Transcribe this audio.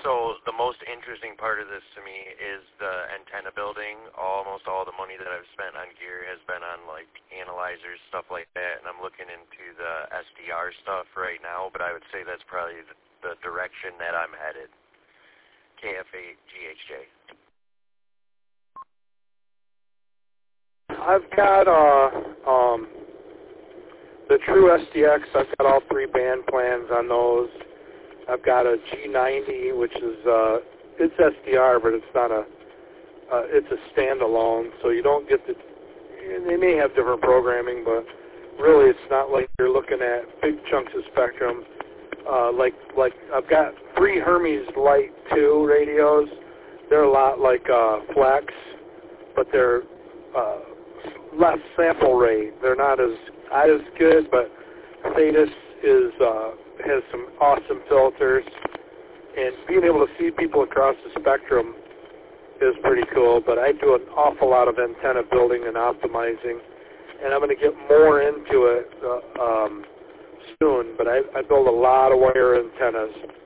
So the most interesting part of this to me is the antenna building. Almost all the money that I've spent on gear has been on like analyzers, stuff like that, and I'm looking into the SDR stuff right now, but I would say that's probably the direction that I'm headed. KFA GHJ. I've got the True SDX. I've got all 3 band plans on those. I've got a G90, which is it's SDR, but it's not it's a standalone, so you don't get the. They may have different programming, but really it's not like you're looking at big chunks of spectrum. Like I've got 3 Hermes Light 2 radios. They're a lot like Flex, but they're less sample rate. They're not as good, but Thetis has some awesome filters, and being able to see people across the spectrum is pretty cool. But I do an awful lot of antenna building and optimizing, and I'm going to get more into it soon. But I build a lot of wire antennas.